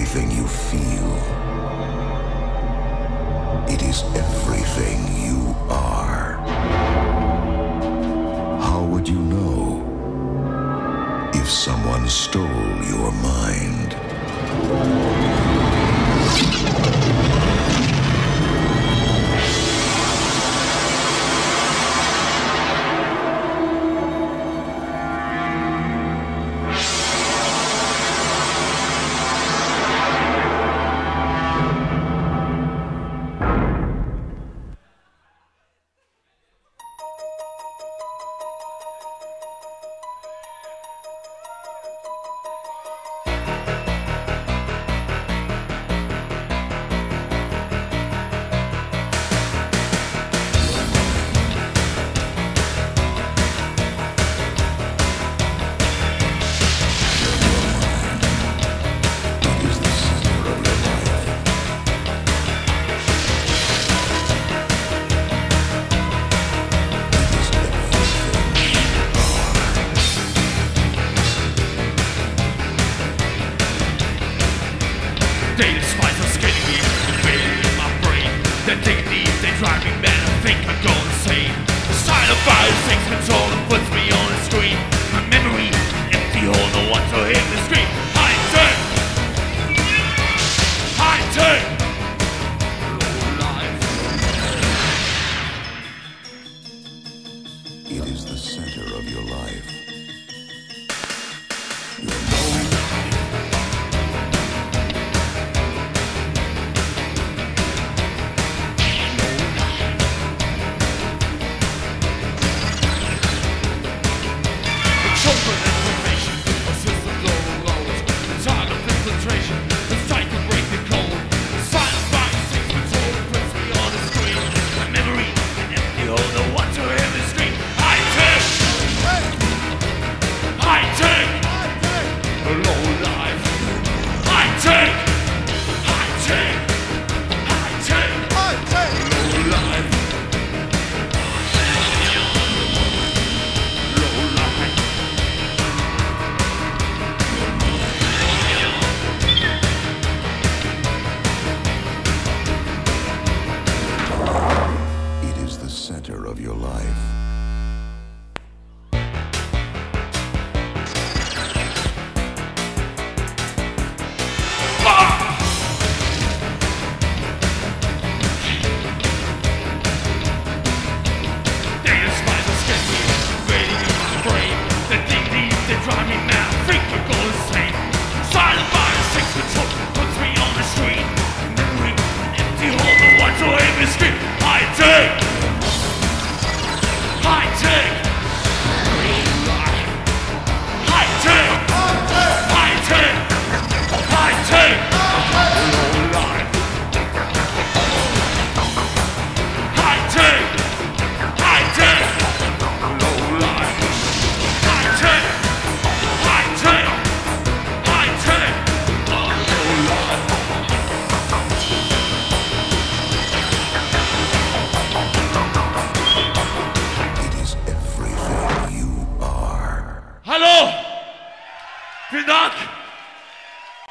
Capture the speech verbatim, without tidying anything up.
everything you feel. It is everything you are. How would you know if someone stole your mind? They despise the skinny me, invading in my brain. Their dignity, they drive me mad, I think I go insane. The sign of fire takes control and puts me on the screen. My memory, an empty hole, no one to hear me scream. High turn! High turn! It is the center of your life. Center of your life. High tech!